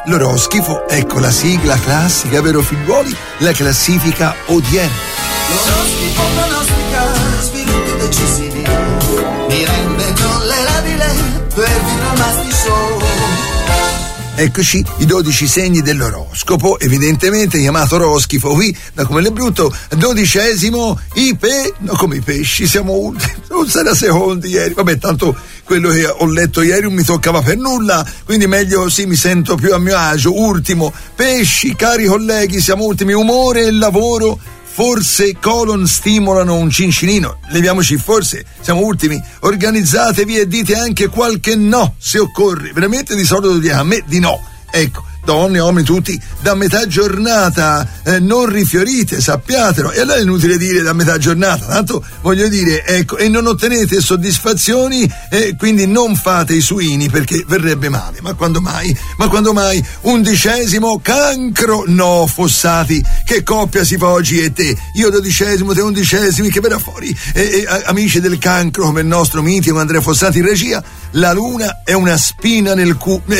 L'oroscifo, ecco la sigla classica, vero figliuoli? La classifica odierna. L'oroscifo pronostica sviluppi decisivi, mi rende tollerabile per Viromasti Show. Eccoci i 12 segni dell'oroscopo, evidentemente chiamato oroscifo qui, da come l'è brutto, 12° no, come i pesci, siamo ultimi, non sarà secondi ieri, vabbè, tanto quello che ho letto ieri non mi toccava per nulla, quindi meglio, sì, mi sento più a mio agio. Ultimo, pesci, cari colleghi, siamo ultimi, umore e lavoro, forse colon stimolano un cincinino, leviamoci forse, siamo ultimi, organizzatevi e dite anche qualche no se occorre, veramente di solito dite a me di no, ecco, donne, uomini, tutti, da metà giornata non rifiorite, sappiatelo, e allora è inutile dire da metà giornata, tanto voglio dire, ecco, e non ottenete soddisfazioni, quindi non fate i suini perché verrebbe male, ma quando mai? 11° cancro, no, Fossati, che coppia si fa oggi e te, io 12°, te 11°, che verrà fuori, amici del cancro come il nostro mitico Andrea Fossati in regia, la luna è una spina nel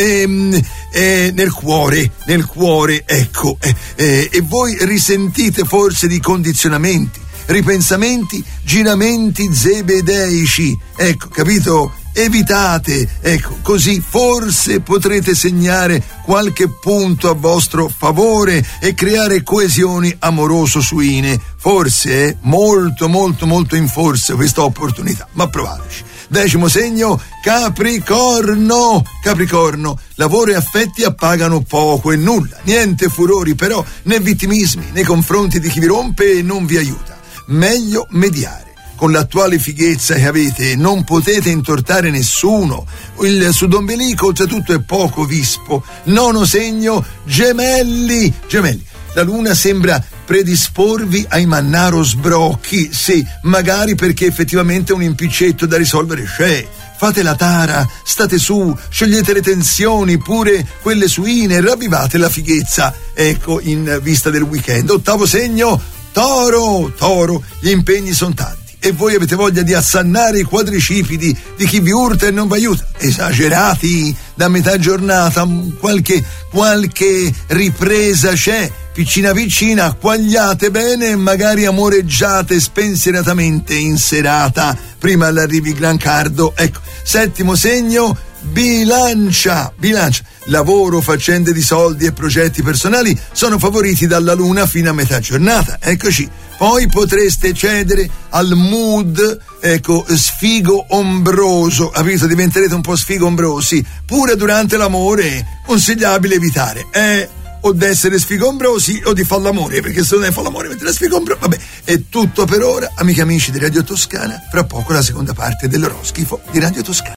cuore, ecco, e voi risentite forse di condizionamenti, ripensamenti, giramenti zebedeici, ecco, capito? Evitate, ecco, così forse potrete segnare qualche punto a vostro favore e creare coesioni amoroso-suine, forse, molto in forse questa opportunità, ma provateci. 10° segno, Capricorno, lavoro e affetti appagano poco e nulla, niente furori però né vittimismi nei confronti di chi vi rompe e non vi aiuta, meglio mediare. Con l'attuale fighezza che avete non potete intortare nessuno, il sudombelico oltretutto è poco vispo. 9° segno, Gemelli, la luna sembra predisporvi ai mannaro sbrocchi, sì, magari perché effettivamente un impicetto da risolvere c'è. Fate la tara, state su, sciogliete le tensioni, pure quelle suine, ravvivate la fighezza, ecco, in vista del weekend. 8° segno, Toro, gli impegni sono tanti e voi avete voglia di assannare i quadricipiti di chi vi urta e non vi aiuta. Esagerati, da metà giornata qualche ripresa c'è, piccina, quagliate bene e magari amoreggiate spensieratamente in serata, prima all'arrivi Grancardo. Ecco, 7° segno, Bilancia, lavoro, faccende di soldi e progetti personali sono favoriti dalla luna fino a metà giornata, eccoci. Poi potreste cedere al mood, ecco, sfigo ombroso, capito? Diventerete un po' sfigo ombrosi, pure durante l'amore, consigliabile evitare, o d'essere sfigombrosi o di far l'amore, perché se non è far l'amore mentre è sfigombroso, vabbè, è tutto per ora, amiche e amici di Radio Toscana, fra poco la seconda parte dell'oroscifo di Radio Toscana.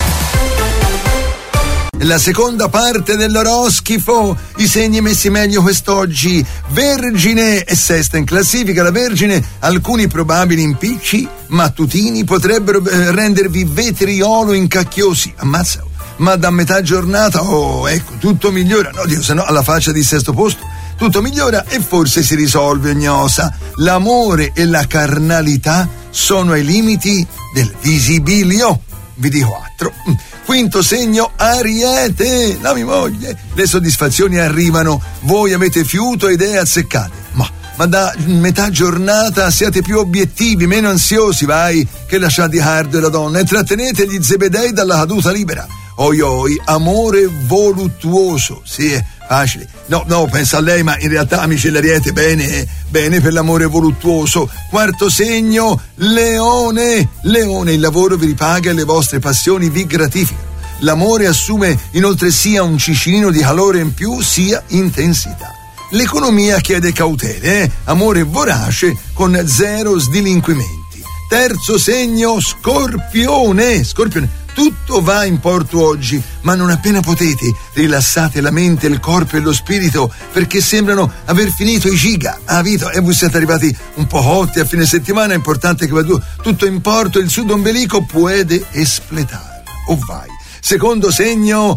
La seconda parte dell'oroscifo, i segni messi meglio quest'oggi, Vergine e sesta in classifica, la Vergine, alcuni probabili impicci mattutini potrebbero rendervi vetriolo incacchiosi, ammazza, ma da metà giornata, ecco, tutto migliora, no Dio, se no alla faccia di sesto posto, tutto migliora e forse si risolve ogni osa. L'amore e la carnalità sono ai limiti del visibilio, vi dico altro. 5° segno, Ariete, la mia moglie, le soddisfazioni arrivano, voi avete fiuto e idee azzeccate, ma da metà giornata siate più obiettivi, meno ansiosi, vai, che lasciate Hardo e la donna e trattenete gli zebedei dalla caduta libera. Oi, amore voluttuoso, sì, è facile. No, pensa a lei, ma in realtà, amici dell'Ariete, bene per l'amore voluttuoso. 4° segno, Leone, il lavoro vi ripaga e le vostre passioni vi gratificano. L'amore assume inoltre sia un cicinino di calore in più, sia intensità. L'economia chiede cautele, amore vorace con 0 sdilinquimenti. 3° segno, Scorpione, tutto va in porto oggi, ma non appena potete rilassate la mente, il corpo e lo spirito, perché sembrano aver finito i giga, e voi siete arrivati un po' cotti a fine settimana, è importante che vada tutto in porto, il sudombelico puede espletare, vai. 2° segno,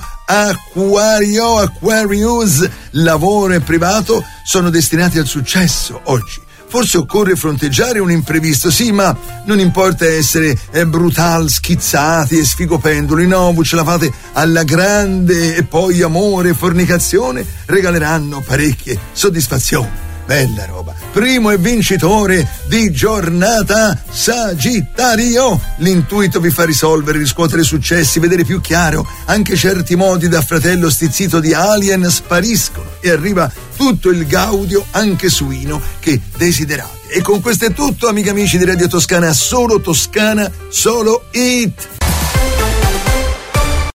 Aquarius, lavoro e privato sono destinati al successo oggi. Forse occorre fronteggiare un imprevisto, sì, ma non importa essere brutal, schizzati e sfigopendoli, no, voi ce la fate alla grande e poi amore, fornicazione regaleranno parecchie soddisfazioni. Bella roba. Primo e vincitore di giornata Sagittario. L'intuito vi fa risolvere, riscuotere successi, vedere più chiaro. Anche certi modi da fratello stizzito di Alien spariscono e arriva tutto il gaudio, anche suino, che desiderate. E con questo è tutto, amici amici di Radio Toscana, solo Toscana, solo hit.